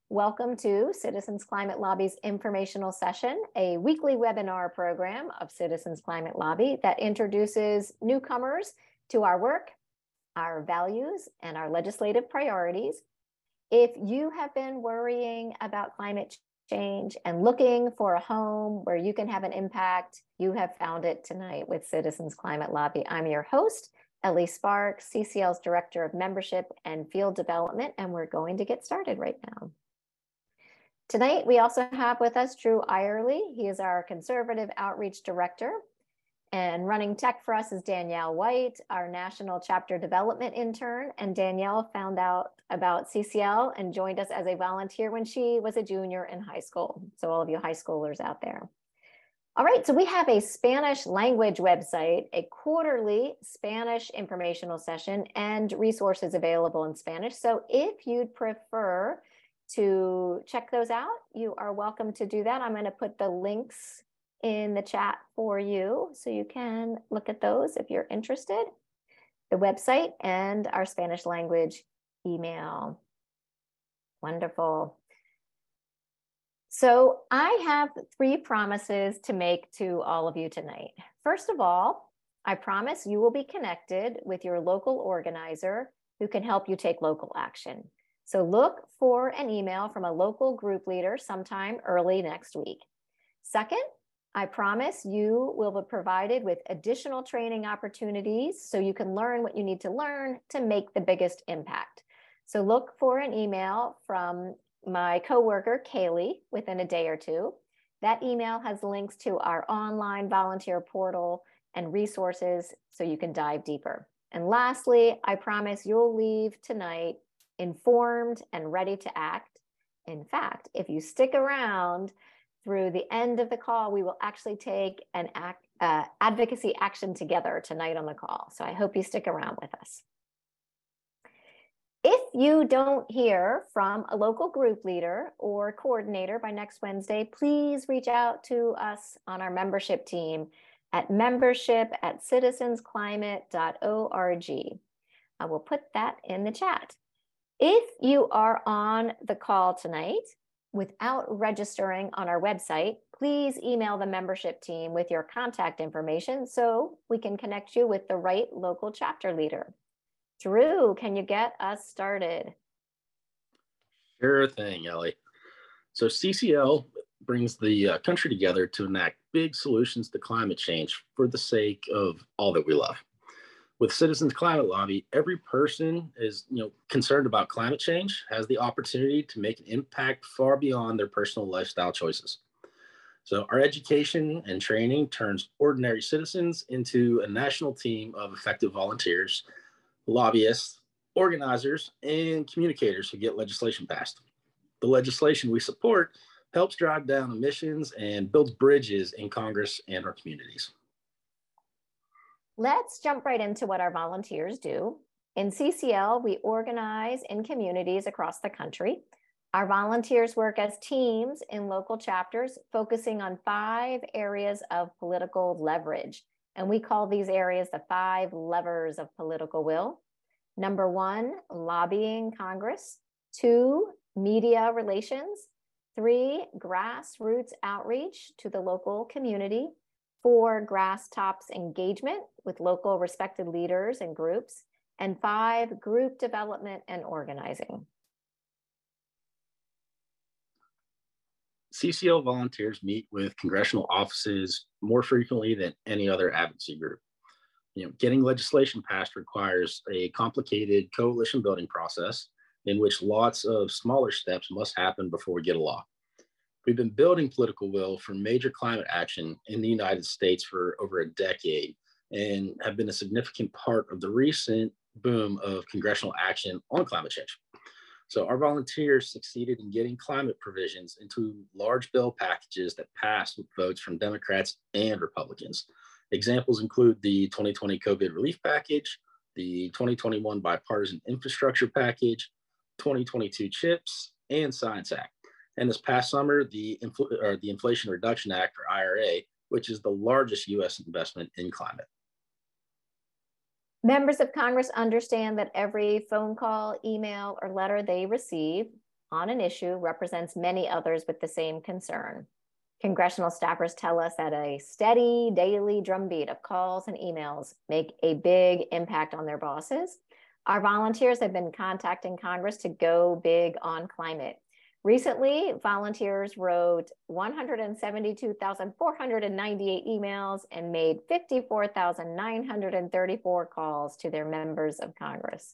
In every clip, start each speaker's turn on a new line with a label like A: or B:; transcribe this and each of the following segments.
A: Welcome to Citizens Climate Lobby's informational session, a weekly webinar program of Citizens Climate Lobby that introduces newcomers to our work, our values, and our legislative priorities. If you have been worrying about climate change and looking for a home where you can have an impact, you have found it tonight with Citizens Climate Lobby. I'm your host, Ellie Sparks, CCL's Director of Membership and Field Development, and we're going to get started right now. Tonight, we also have with us Drew Eyerly. He is our Conservative Outreach Director. And running tech for us is Danielle White, our National Chapter Development Intern. And Danielle found out about CCL and joined us as a volunteer when she was a junior in high school. So all of you high schoolers out there. All right, so we have a Spanish language website, a quarterly Spanish informational session, and resources available in Spanish. So if you'd prefer to check those out, you are welcome to do that. I'm going to put the links in the chat for you so you can look at those if you're interested. The website and our Spanish language email. Wonderful. So I have 3 promises to make to all of you tonight. First of all, I promise you will be connected with your local organizer who can help you take local action. So look for an email from a local group leader sometime early next week. Second, I promise you will be provided with additional training opportunities so you can learn what you need to learn to make the biggest impact. So look for an email from my coworker, Kaylee, within a day or 2. That email has links to our online volunteer portal and resources so you can dive deeper. And lastly, I promise you'll leave tonight informed and ready to act. In fact, if you stick around through the end of the call, we will actually take an advocacy action together tonight on the call. So I hope you stick around with us. If you don't hear from a local group leader or coordinator by next Wednesday, please reach out to us on our membership team at membership@citizensclimate.org. I will put that in the chat. If you are on the call tonight without registering on our website, please email the membership team with your contact information so we can connect you with the right local chapter leader. Drew, can you get us started?
B: Sure thing, Ellie. So CCL brings the country together to enact big solutions to climate change for the sake of all that we love. With Citizens Climate Lobby, every person is concerned about climate change, has the opportunity to make an impact far beyond their personal lifestyle choices. So our education and training turns ordinary citizens into a national team of effective volunteers, lobbyists, organizers, and communicators who get legislation passed. The legislation we support helps drive down emissions and builds bridges in Congress and our communities.
A: Let's jump right into what our volunteers do. In CCL, we organize in communities across the country. Our volunteers work as teams in local chapters, focusing on 5 areas of political leverage. And we call these areas the 5 levers of political will. Number 1, lobbying Congress. 2, media relations. 3, grassroots outreach to the local community. 4, grass tops engagement with local respected leaders and groups. And 5, group development and organizing.
B: CCL volunteers meet with congressional offices more frequently than any other advocacy group. Getting legislation passed requires a complicated coalition building process in which lots of smaller steps must happen before we get a law. We've been building political will for major climate action in the United States for over a decade and have been a significant part of the recent boom of congressional action on climate change. So our volunteers succeeded in getting climate provisions into large bill packages that passed with votes from Democrats and Republicans. Examples include the 2020 COVID relief package, the 2021 bipartisan infrastructure package, 2022 CHIPS, and Science Act. And this past summer, the Inflation Reduction Act, or IRA, which is the largest U.S. investment in climate.
A: Members of Congress understand that every phone call, email, or letter they receive on an issue represents many others with the same concern. Congressional staffers tell us that a steady daily drumbeat of calls and emails make a big impact on their bosses. Our volunteers have been contacting Congress to go big on climate. Recently, volunteers wrote 172,498 emails and made 54,934 calls to their members of Congress.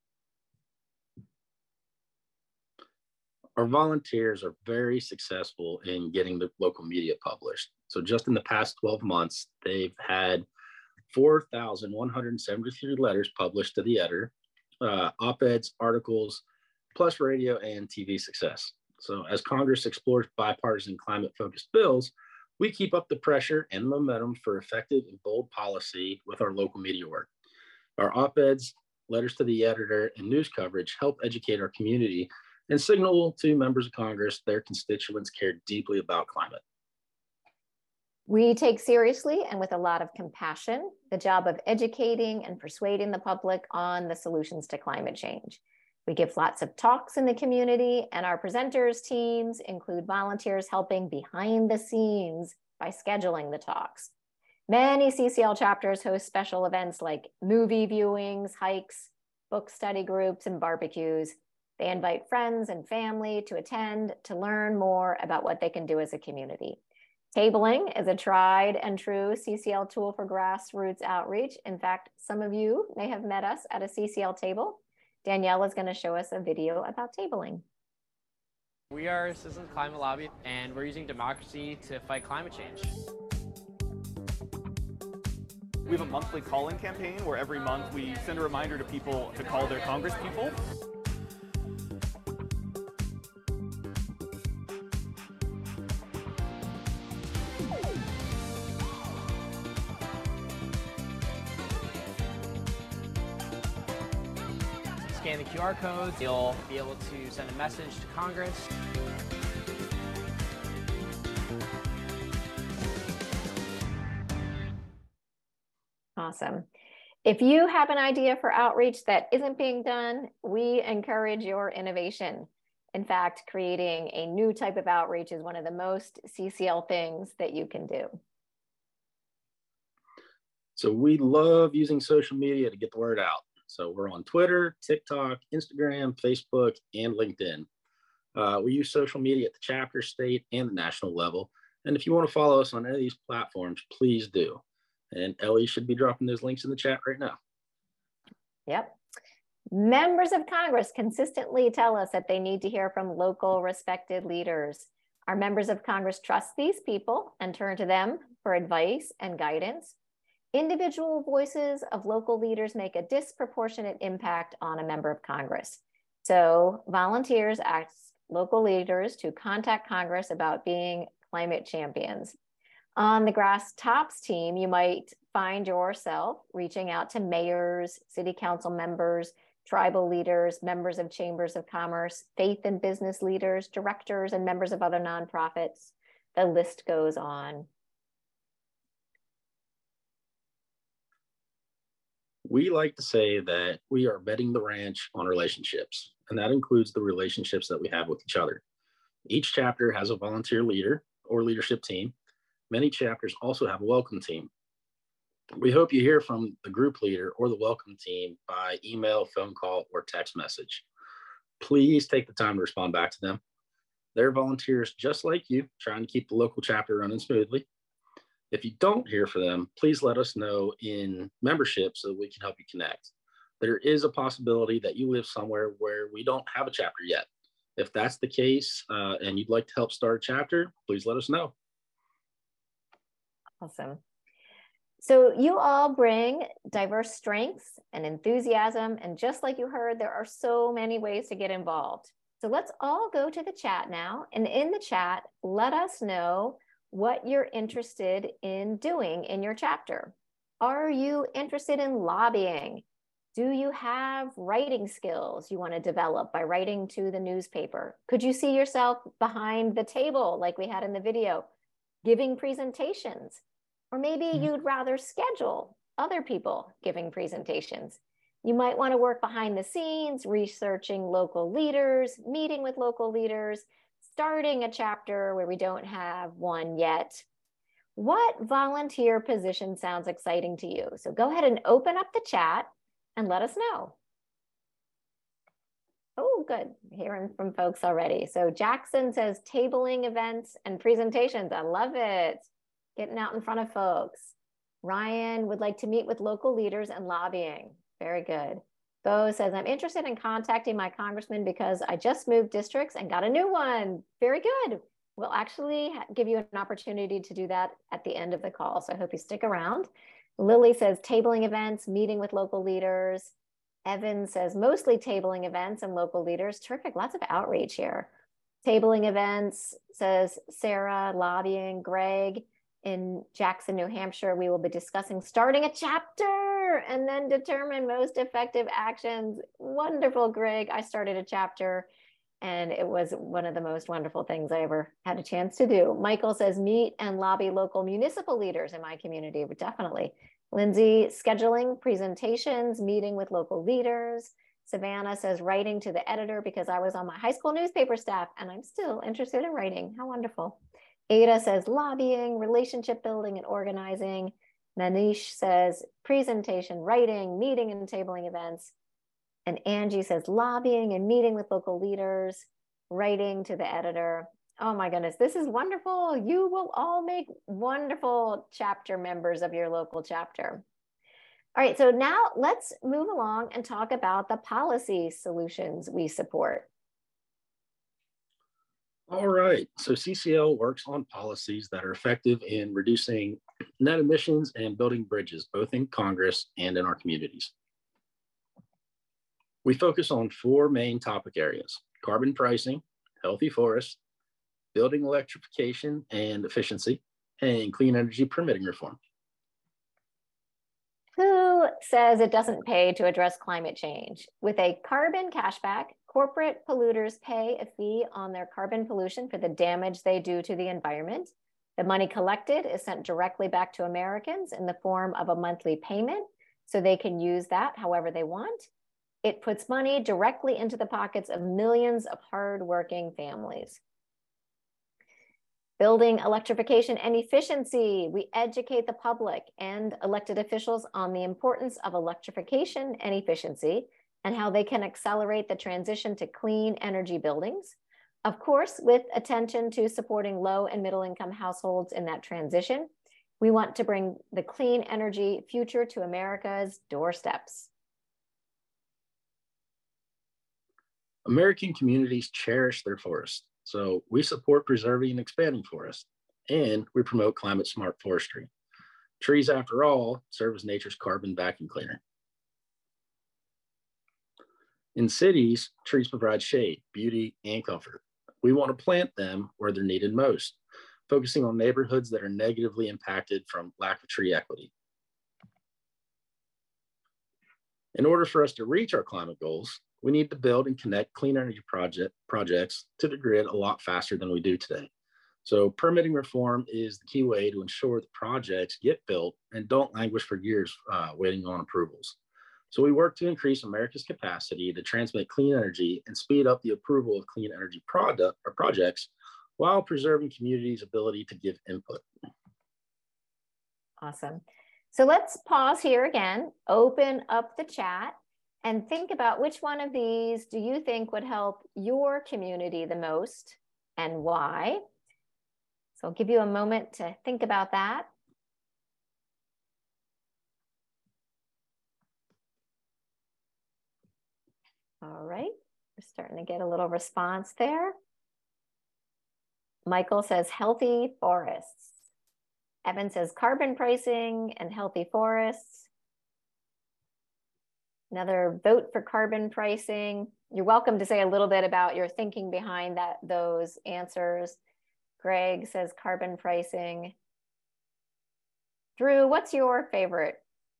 B: Our volunteers are very successful in getting the local media published. So just in the past 12 months, they've had 4,173 letters published to the editor, op-eds, articles, plus radio and TV success. So as Congress explores bipartisan climate-focused bills, we keep up the pressure and momentum for effective and bold policy with our local media work. Our op-eds, letters to the editor, and news coverage help educate our community and signal to members of Congress their constituents care deeply about climate.
A: We take seriously and with a lot of compassion the job of educating and persuading the public on the solutions to climate change. We give lots of talks in the community, and our presenters teams include volunteers helping behind the scenes by scheduling the talks. Many CCL chapters host special events like movie viewings, hikes, book study groups, and barbecues. They invite friends and family to attend to learn more about what they can do as a community. Tabling is a tried and true CCL tool for grassroots outreach. In fact, some of you may have met us at a CCL table. Danielle is going to show us a video about tabling.
C: We are Citizens Climate Lobby, and we're using democracy to fight climate change.
D: We have a monthly call-in campaign where every month we send a reminder to people to call their Congress people.
C: Scan the QR codes, you'll be able to send a message to Congress.
A: Awesome. If you have an idea for outreach that isn't being done, we encourage your innovation. In fact, creating a new type of outreach is one of the most CCL things that you can do.
B: So we love using social media to get the word out. So we're on Twitter, TikTok, Instagram, Facebook, and LinkedIn. We use social media at the chapter, state, and the national level. And if you want to follow us on any of these platforms, please do. And Ellie should be dropping those links in the chat right now.
A: Yep. Members of Congress consistently tell us that they need to hear from local respected leaders. Our members of Congress trust these people and turn to them for advice and guidance. Individual voices of local leaders make a disproportionate impact on a member of Congress. So volunteers ask local leaders to contact Congress about being climate champions. On the Grass Tops team, you might find yourself reaching out to mayors, city council members, tribal leaders, members of chambers of commerce, faith and business leaders, directors, and members of other nonprofits. The list goes on.
B: We like to say that we are betting the ranch on relationships, and that includes the relationships that we have with each other. Each chapter has a volunteer leader or leadership team. Many chapters also have a welcome team. We hope you hear from the group leader or the welcome team by email, phone call, or text message. Please take the time to respond back to them. They're volunteers just like you, trying to keep the local chapter running smoothly. If you don't hear from them, please let us know in membership so that we can help you connect. There is a possibility that you live somewhere where we don't have a chapter yet. If that's the case and you'd like to help start a chapter, please let us know.
A: Awesome. So you all bring diverse strengths and enthusiasm, and just like you heard, there are so many ways to get involved. So let's all go to the chat now, and in the chat, let us know what you're interested in doing in your chapter. Are you interested in lobbying? Do you have writing skills you want to develop by writing to the newspaper? Could you see yourself behind the table like we had in the video, giving presentations? Or maybe you'd rather schedule other people giving presentations. You might want to work behind the scenes, researching local leaders, meeting with local leaders, starting a chapter where we don't have one yet. What volunteer position sounds exciting to you? So go ahead and open up the chat and let us know. Oh, good. Hearing from folks already. So Jackson says tabling events and presentations. I love it. Getting out in front of folks. Ryan would like to meet with local leaders and lobbying. Very good. Bo says, I'm interested in contacting my congressman because I just moved districts and got a new one. Very good. We'll actually give you an opportunity to do that at the end of the call. So I hope you stick around. Lily says tabling events, meeting with local leaders. Evan says mostly tabling events and local leaders. Terrific, lots of outreach here. Tabling events, says Sarah, lobbying. Greg, in Jackson, New Hampshire, we will be discussing starting a chapter and then determine most effective actions. Wonderful, Greg. I started a chapter and it was one of the most wonderful things I ever had a chance to do. Michael says meet and lobby local municipal leaders in my community. Definitely. Lindsay, scheduling presentations, meeting with local leaders. Savannah says writing to the editor because I was on my high school newspaper staff and I'm still interested in writing. How wonderful. Ada says lobbying, relationship building and organizing. Manish says presentation, writing, meeting and tabling events. And Angie says lobbying and meeting with local leaders, writing to the editor. Oh my goodness, this is wonderful. You will all make wonderful chapter members of your local chapter. All right, so now let's move along and talk about the policy solutions we support.
B: All right, so CCL works on policies that are effective in reducing net emissions and building bridges, both in Congress and in our communities. We focus on 4 main topic areas: carbon pricing, healthy forests, building electrification and efficiency, and clean energy permitting reform.
A: Who says it doesn't pay to address climate change? With a carbon cashback, corporate polluters pay a fee on their carbon pollution for the damage they do to the environment. The money collected is sent directly back to Americans in the form of a monthly payment, so they can use that however they want. It puts money directly into the pockets of millions of hardworking families. Building electrification and efficiency. We educate the public and elected officials on the importance of electrification and efficiency and how they can accelerate the transition to clean energy buildings. Of course, with attention to supporting low and middle income households in that transition, we want to bring the clean energy future to America's doorsteps.
B: American communities cherish their forests, so we support preserving and expanding forests, and we promote climate smart forestry. Trees, after all, serve as nature's carbon vacuum cleaner. In cities, trees provide shade, beauty, and comfort. We want to plant them where they're needed most, focusing on neighborhoods that are negatively impacted from lack of tree equity. In order for us to reach our climate goals, we need to build and connect clean energy projects to the grid a lot faster than we do today. So permitting reform is the key way to ensure that projects get built and don't languish for years waiting on approvals. So we work to increase America's capacity to transmit clean energy and speed up the approval of clean energy projects while preserving communities' ability to give input.
A: Awesome. So let's pause here again, open up the chat, and think about which one of these do you think would help your community the most and why. So I'll give you a moment to think about that. All right, we're starting to get a little response there. Michael says healthy forests. Evan says carbon pricing and healthy forests. Another vote for carbon pricing. You're welcome to say a little bit about your thinking behind those answers. Greg says carbon pricing. Drew, what's your favorite?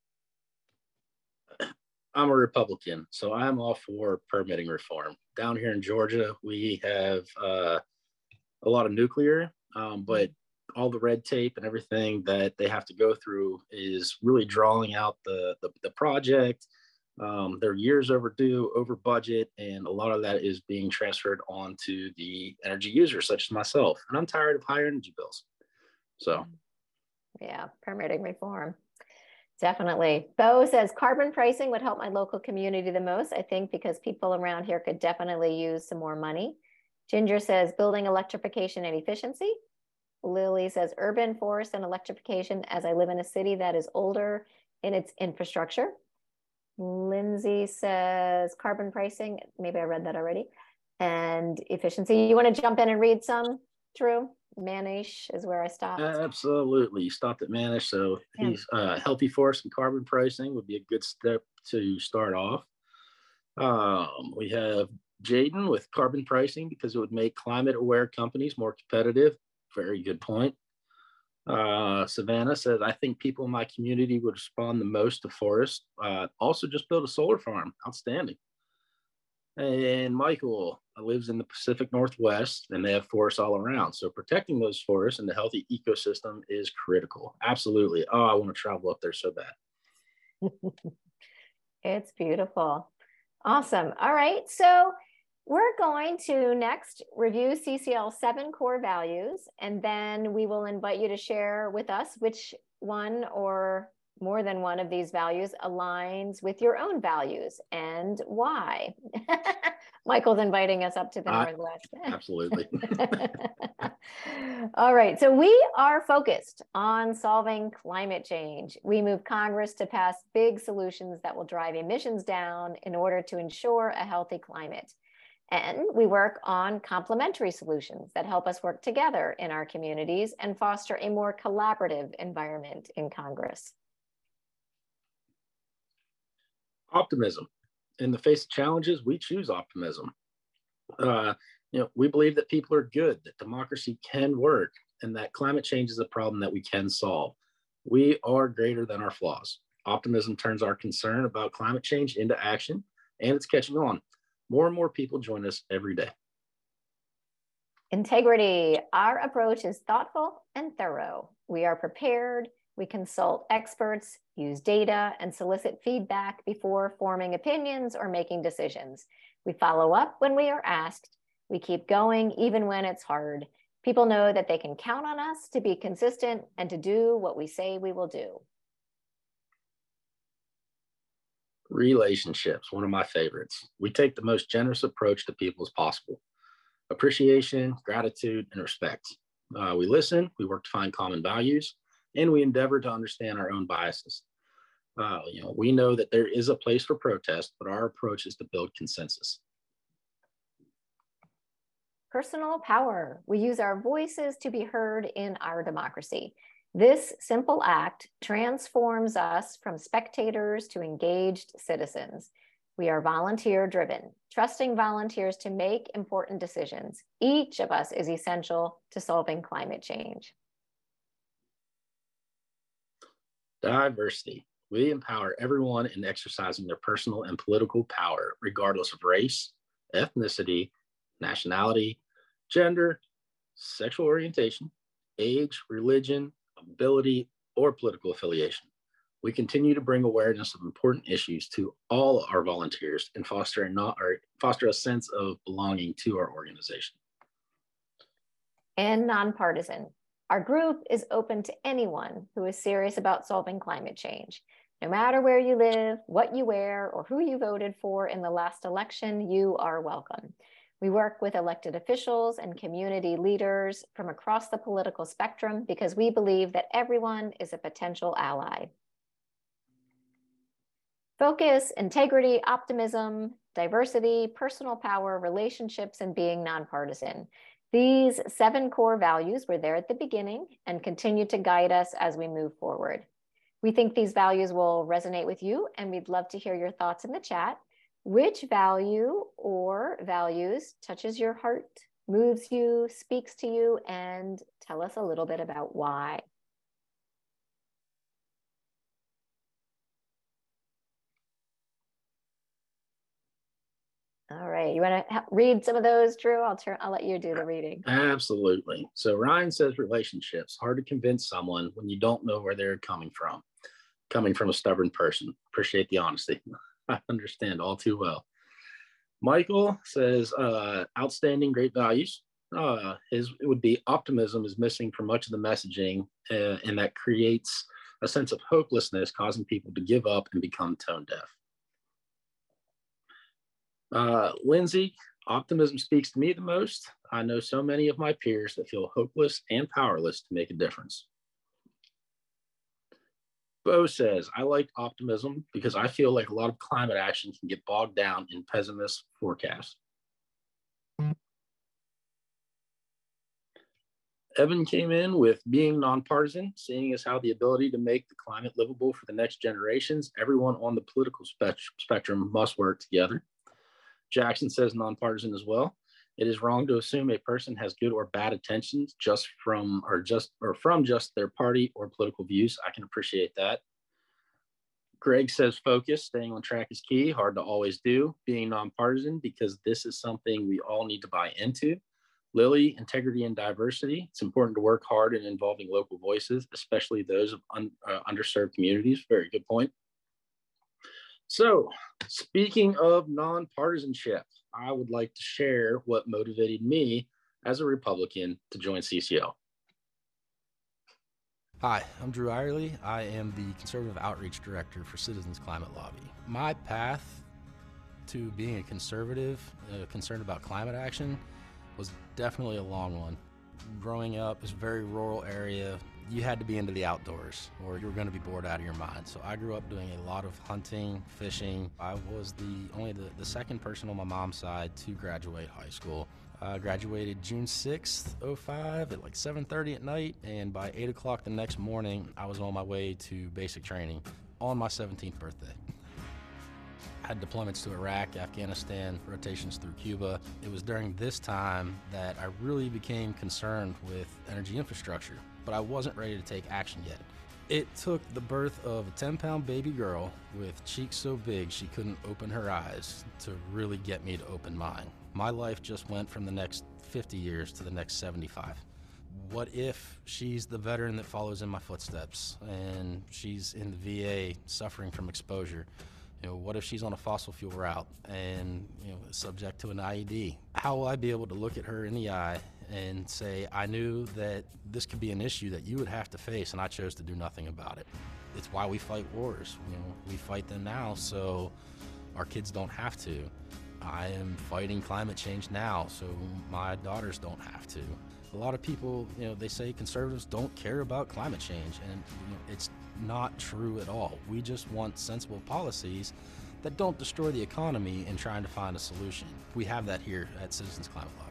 B: I'm a Republican, so I'm all for permitting reform. Down here in Georgia, we have a lot of nuclear, but all the red tape and everything that they have to go through is really drawing out the project. They're years overdue, over budget, and a lot of that is being transferred onto the energy users, such as myself. And I'm tired of higher energy bills. So,
A: yeah, permitting reform. Definitely. Bo says carbon pricing would help my local community the most, I think, because people around here could definitely use some more money. Ginger says building electrification and efficiency. Lily says urban forest and electrification, as I live in a city that is older in its infrastructure. Lindsay says carbon pricing. Maybe I read that already. And efficiency. You want to jump in and read some, Drew? Manish is where I stopped.
B: Absolutely. You stopped at Manish. So he's healthy forest and carbon pricing would be a good step to start off. We have Jaden with carbon pricing because it would make climate aware companies more competitive. Very good point. Savannah says, I think people in my community would respond the most to forest. Also, just build a solar farm. Outstanding. And Michael lives in the Pacific Northwest, and they have forests all around. So protecting those forests and the healthy ecosystem is critical. Absolutely. Oh, I want to travel up there so bad.
A: It's beautiful. Awesome. All right. So we're going to next review CCL 7 core values, and then we will invite you to share with us which one or more than one of these values aligns with your own values and why. Michael's inviting us up to the Northwest.
B: Absolutely.
A: All right. So we are focused on solving climate change. We move Congress to pass big solutions that will drive emissions down in order to ensure a healthy climate. And we work on complementary solutions that help us work together in our communities and foster a more collaborative environment in Congress.
B: Optimism. In the face of challenges, we choose optimism. We believe that people are good, that democracy can work, and that climate change is a problem that we can solve. We are greater than our flaws. Optimism turns our concern about climate change into action, and it's catching on. More and more people join us every day.
A: Integrity. Our approach is thoughtful and thorough. We are prepared. We consult experts, use data, and solicit feedback before forming opinions or making decisions. We follow up when we are asked. We keep going even when it's hard. People know that they can count on us to be consistent and to do what we say we will do.
B: Relationships, one of my favorites. We take the most generous approach to people as possible. Appreciation, gratitude, and respect. We listen, we work to find common values, and we endeavor to understand our own biases. We know that there is a place for protest, but our approach is to build consensus.
A: Personal power. We use our voices to be heard in our democracy. This simple act transforms us from spectators to engaged citizens. We are volunteer-driven, trusting volunteers to make important decisions. Each of us is essential to solving climate change.
B: Diversity. We empower everyone in exercising their personal and political power, regardless of race, ethnicity, nationality, gender, sexual orientation, age, religion, ability, or political affiliation. We continue to bring awareness of important issues to all our volunteers and foster a sense of belonging to our organization.
A: And nonpartisan. Our group is open to anyone who is serious about solving climate change. No matter where you live, what you wear, or who you voted for in the last election, you are welcome. We work with elected officials and community leaders from across the political spectrum because we believe that everyone is a potential ally. Focus, integrity, optimism, diversity, personal power, relationships, and being nonpartisan. These 7 core values were there at the beginning and continue to guide us as we move forward. We think these values will resonate with you, and we'd love to hear your thoughts in the chat. Which value or values touches your heart, moves you, speaks to you, and tell us a little bit about why. All right, you want to read some of those, Drew? I'll let you do the reading.
B: Absolutely. So Ryan says relationships, hard to convince someone when you don't know where they're coming from a stubborn person. Appreciate the honesty. I understand all too well. Michael says, outstanding, great values. It would be optimism is missing from much of the messaging, and that creates a sense of hopelessness, causing people to give up and become tone deaf. Lindsay, optimism speaks to me the most. I know so many of my peers that feel hopeless and powerless to make a difference. Bo says, I like optimism because I feel like a lot of climate action can get bogged down in pessimist forecasts. Evan came in with being nonpartisan, seeing as how the ability to make the climate livable for the next generations, everyone on the political spectrum must work together. Jackson says nonpartisan as well. It is wrong to assume a person has good or bad intentions from just their party or political views. I can appreciate that. Greg says focus, staying on track is key, hard to always do. Being nonpartisan because this is something we all need to buy into. Lily, integrity and diversity. It's important to work hard in involving local voices, especially those of underserved communities. Very good point. So, speaking of nonpartisanship, I would like to share what motivated me as a Republican to join CCL.
E: Hi, I'm Drew Irely. I am the Conservative Outreach Director for Citizens Climate Lobby. My path to being a conservative, concerned about climate action, was definitely a long one. Growing up, it's a very rural area. You had to be into the outdoors or you were going to be bored out of your mind. So I grew up doing a lot of hunting, fishing. I was only the second person on my mom's side to graduate high school. I graduated June 6th, 05 at like 7:30 at night, and by 8 o'clock the next morning, I was on my way to basic training on my 17th birthday. I had deployments to Iraq, Afghanistan, rotations through Cuba. It was during this time that I really became concerned with energy infrastructure, but I wasn't ready to take action yet. It took the birth of a 10-pound baby girl with cheeks so big she couldn't open her eyes to really get me to open mine. My life just went from the next 50 years to the next 75. What if she's the veteran that follows in my footsteps and she's in the VA suffering from exposure? What if she's on a fossil fuel route and, subject to an IED? How will I be able to look at her in the eye and say, I knew that this could be an issue that you would have to face, and I chose to do nothing about it? It's why we fight wars. We fight them now so our kids don't have to. I am fighting climate change now so my daughters don't have to. A lot of people, they say conservatives don't care about climate change, and it's not true at all. We just want sensible policies that don't destroy the economy in trying to find a solution. We have that here at Citizens Climate Lobby.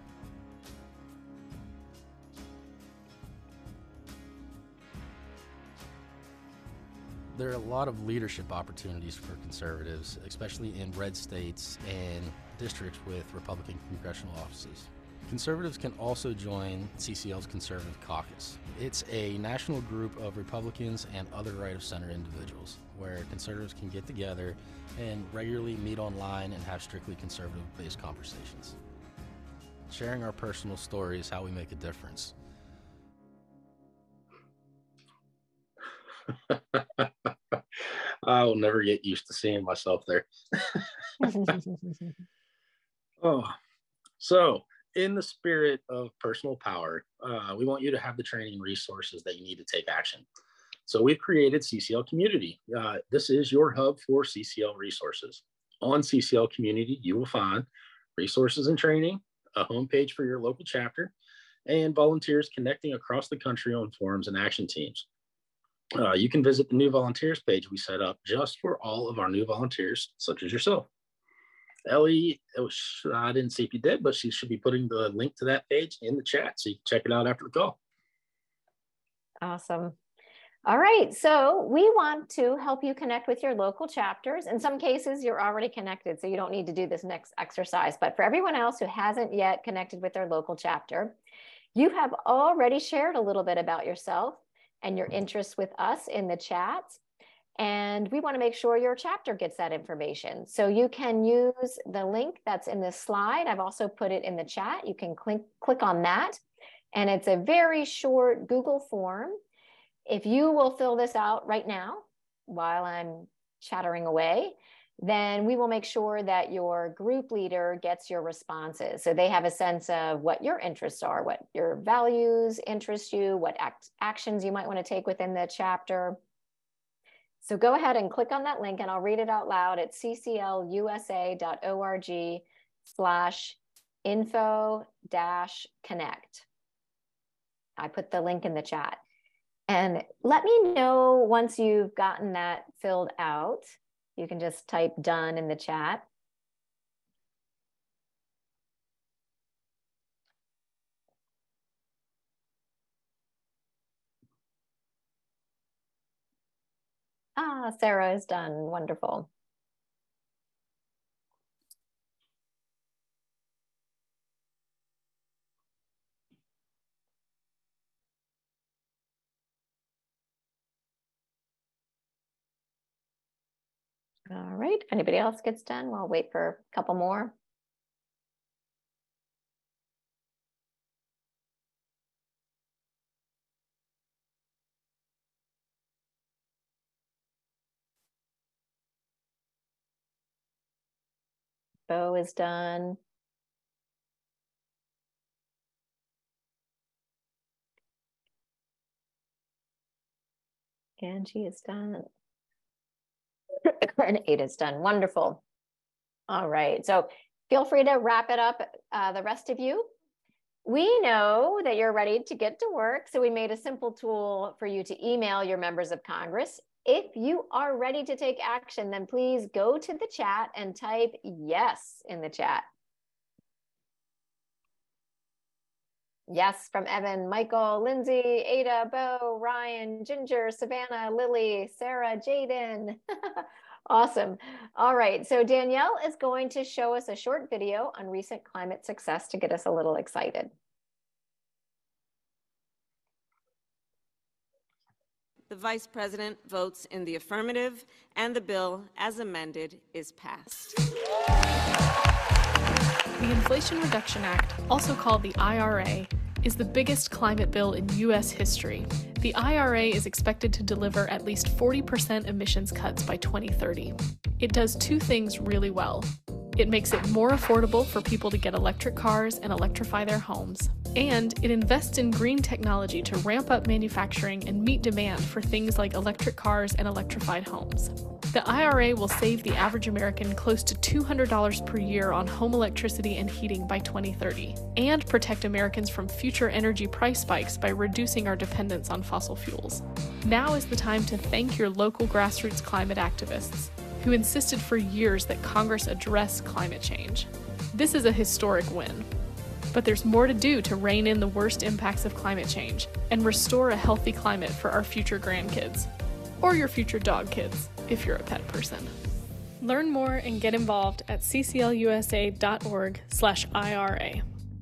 E: There are a lot of leadership opportunities for conservatives, especially in red states and districts with Republican congressional offices. Conservatives can also join CCL's Conservative Caucus. It's a national group of Republicans and other right-of-center individuals where conservatives can get together and regularly meet online and have strictly conservative-based conversations. Sharing our personal story is how we make a difference.
B: I will never get used to seeing myself there. So in the spirit of personal power, we want you to have the training and resources that you need to take action. So we've created CCL Community. This is your hub for CCL resources. On CCL Community, you will find resources and training, a homepage for your local chapter, and volunteers connecting across the country on forums and action teams. You can visit the new volunteers page we set up just for all of our new volunteers, such as yourself. Ellie, I didn't see if you did, but she should be putting the link to that page in the chat so you can check it out after the call.
A: Awesome. All right, so we want to help you connect with your local chapters. In some cases, you're already connected, so you don't need to do this next exercise. But for everyone else who hasn't yet connected with their local chapter, you have already shared a little bit about yourself and your interests with us in the chat. And we want to make sure your chapter gets that information. So you can use the link that's in this slide. I've also put it in the chat. You can click on that. And it's a very short Google form. If you will fill this out right now while I'm chattering away, then we will make sure that your group leader gets your responses. So they have a sense of what your interests are, what your values interest you, what actions you might want to take within the chapter. So go ahead and click on that link and I'll read it out loud at cclusa.org/info-connect. I put the link in the chat. And let me know once you've gotten that filled out. You can just type done in the chat. Ah, Sarah is done. Wonderful. All right, if anybody else gets done, we'll wait for a couple more. Bo is done. Angie is done. And Ada's done. Wonderful. All right, so feel free to wrap it up, the rest of you. We know that you're ready to get to work, so we made a simple tool for you to email your members of Congress. If you are ready to take action, then please go to the chat and type yes in the chat. Yes from Evan, Michael, Lindsay, Ada, Bo, Ryan, Ginger, Savannah, Lily, Sarah, Jaden. Awesome. All right, so Danielle is going to show us a short video on recent climate success to get us a little excited.
F: The Vice President votes in the affirmative, and the bill, as amended, is passed.
G: The Inflation Reduction Act, also called the IRA, is the biggest climate bill in U.S. history. The IRA is expected to deliver at least 40% emissions cuts by 2030. It does two things really well. It makes it more affordable for people to get electric cars and electrify their homes. And it invests in green technology to ramp up manufacturing and meet demand for things like electric cars and electrified homes. The IRA will save the average American close to $200 per year on home electricity and heating by 2030, and protect Americans from future energy price spikes by reducing our dependence on fossil fuels. Now is the time to thank your local grassroots climate activists, who insisted for years that Congress address climate change. This is a historic win. But there's more to do to rein in the worst impacts of climate change and restore a healthy climate for our future grandkids. Or your future dog kids, if you're a pet person. Learn more and get involved at cclusa.org/IRA.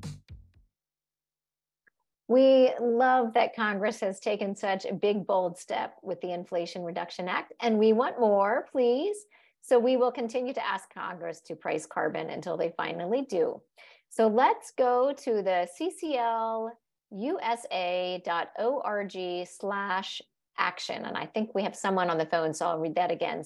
A: We love that Congress has taken such a big, bold step with the Inflation Reduction Act, and we want more, please. So we will continue to ask Congress to price carbon until they finally do. So let's go to the cclusa.org/action. And I think we have someone on the phone, so I'll read that again.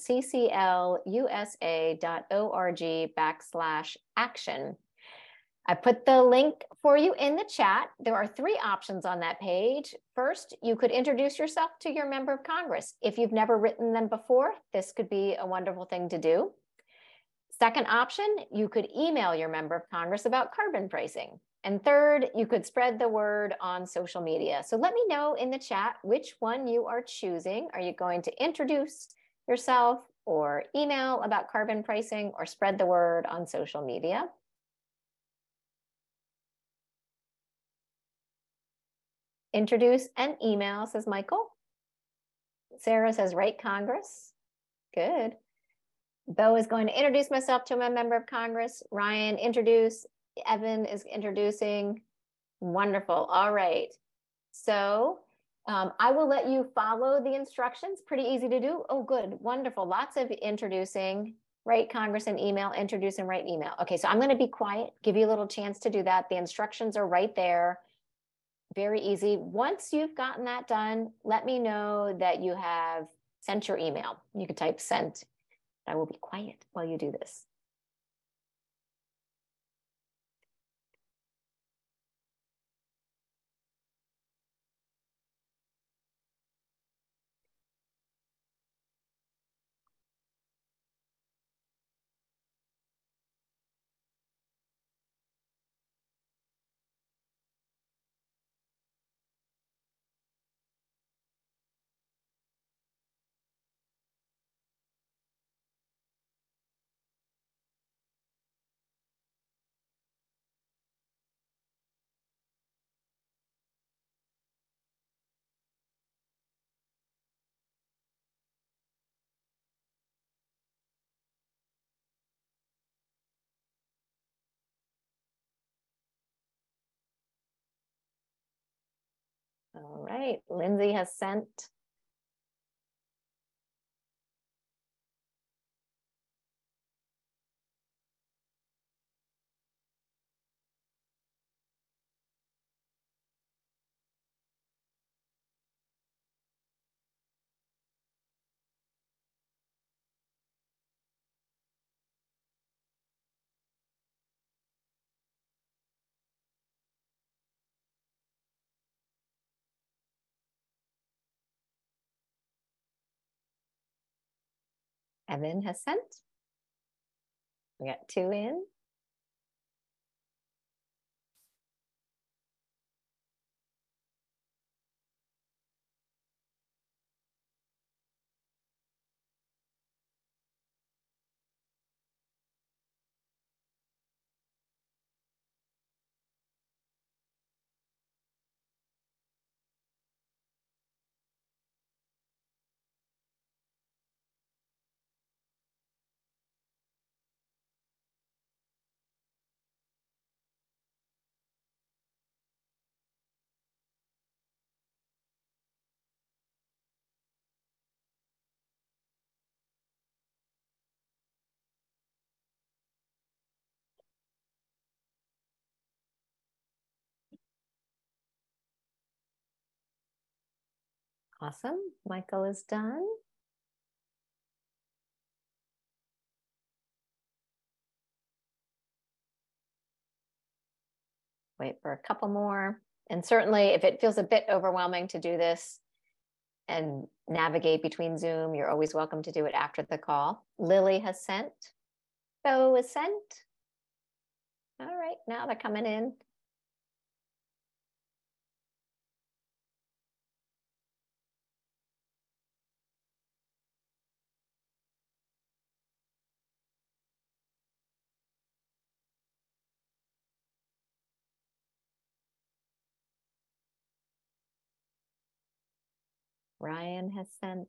A: cclusa.org/action. I put the link for you in the chat. There are three options on that page. First, you could introduce yourself to your member of Congress. If you've never written them before, this could be a wonderful thing to do. Second option, you could email your member of Congress about carbon pricing. And third, you could spread the word on social media. So let me know in the chat which one you are choosing. Are you going to introduce yourself or email about carbon pricing or spread the word on social media? Introduce and email, says Michael. Sarah says, write Congress. Good. Bo is going to introduce myself to my member of Congress. Ryan, introduce. Evan is introducing. Wonderful. All right. So I will let you follow the instructions. Pretty easy to do. Oh, good. Wonderful. Lots of introducing. Write Congress and email, introduce and write email. Okay, so I'm going to be quiet, give you a little chance to do that. The instructions are right there. Very easy. Once you've gotten that done, let me know that you have sent your email. You could type sent I will be quiet while you do this. All right, Lindsay has sent. Evan has sent. We got 2 in. Awesome. Michael is done. Wait for a couple more. And certainly if it feels a bit overwhelming to do this and navigate between Zoom, you're always welcome to do it after the call. Lily has sent. Bo is sent. All right, now they're coming in. Ryan has sent.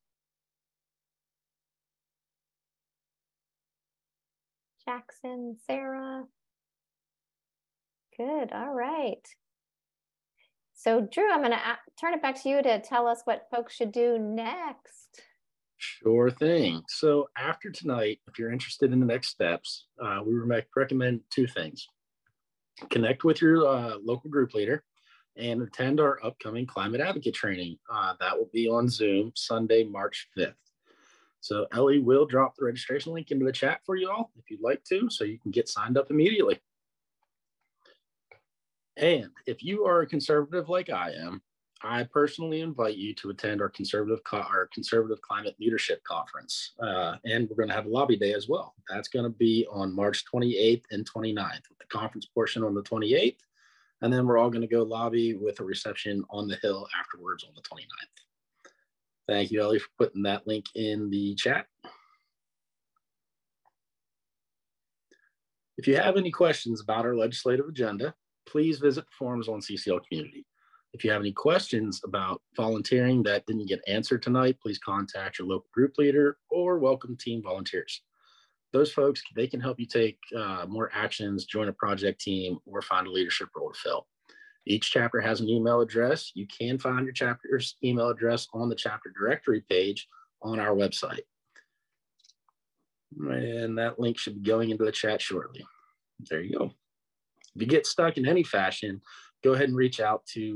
A: Jackson, Sarah. Good, all right. So Drew, I'm gonna turn it back to you to tell us what folks should do next.
B: Sure thing. So after tonight, if you're interested in the next steps, we recommend 2 things. Connect with your local group leader and attend our upcoming climate advocate training. That will be on Zoom Sunday, March 5th. So Ellie will drop the registration link into the chat for you all if you'd like to, so you can get signed up immediately. And if you are a conservative like I am, I personally invite you to attend our Conservative Climate Leadership Conference. And we're going to have a lobby day as well. That's going to be on March 28th and 29th, with the conference portion on the 28th. And then we're all going to go lobby with a reception on the Hill afterwards on the 29th. Thank you, Ellie, for putting that link in the chat. If you have any questions about our legislative agenda, please visit the forums on CCL Community. If you have any questions about volunteering that didn't get answered tonight, please contact your local group leader or welcome team volunteers. Those folks, they can help you take more actions, join a project team, or find a leadership role to fill. Each chapter has an email address. You can find your chapter's email address on the chapter directory page on our website. And that link should be going into the chat shortly. There you go. If you get stuck in any fashion, go ahead and reach out to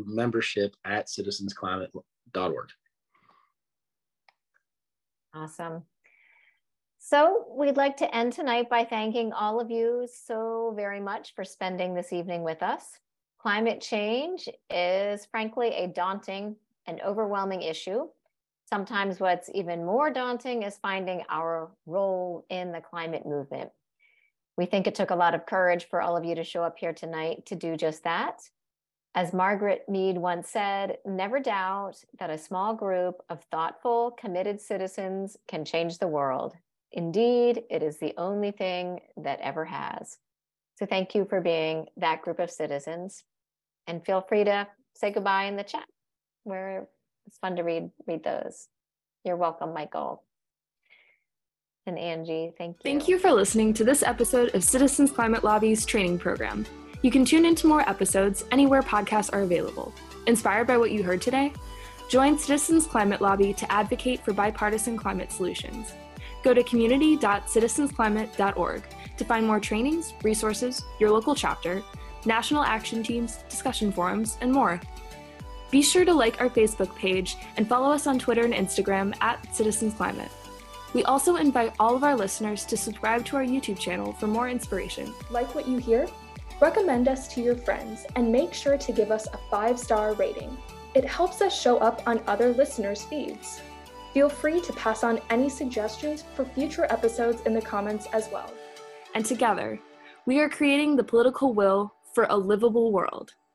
B: membership@citizensclimate.org.
A: Awesome. So we'd like to end tonight by thanking all of you so very much for spending this evening with us. Climate change is frankly a daunting and overwhelming issue. Sometimes what's even more daunting is finding our role in the climate movement. We think it took a lot of courage for all of you to show up here tonight to do just that. As Margaret Mead once said, never doubt that a small group of thoughtful, committed citizens can change the world. Indeed, it is the only thing that ever has. So thank you for being that group of citizens, and feel free to say goodbye in the chat where it's fun to read those. You're welcome, Michael. And Angie, thank you.
H: Thank you for listening to this episode of Citizens Climate Lobby's training program. You can tune into more episodes anywhere podcasts are available. Inspired by what you heard today? Join Citizens Climate Lobby to advocate for bipartisan climate solutions. Go to community.citizensclimate.org to find more trainings, resources, your local chapter, national action teams, discussion forums, and more. Be sure to like our Facebook page and follow us on Twitter and Instagram @CitizensClimate. We also invite all of our listeners to subscribe to our YouTube channel for more inspiration.
G: Like what you hear? Recommend us to your friends and make sure to give us a 5-star rating. It helps us show up on other listeners' feeds. Feel free to pass on any suggestions for future episodes in the comments as well.
H: And together, we are creating the political will for a livable world.